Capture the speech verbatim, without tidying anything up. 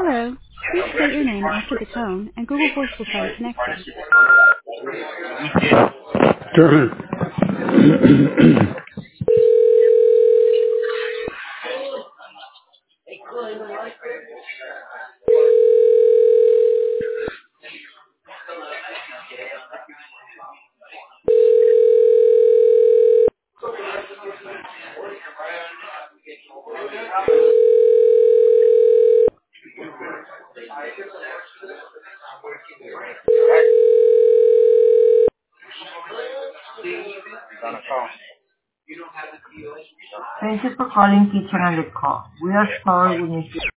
Hello. Please state your name after the tone, and Google Voice will try to connect you. German. Thank you for calling Kitchen and the Call. We are sorry we missed your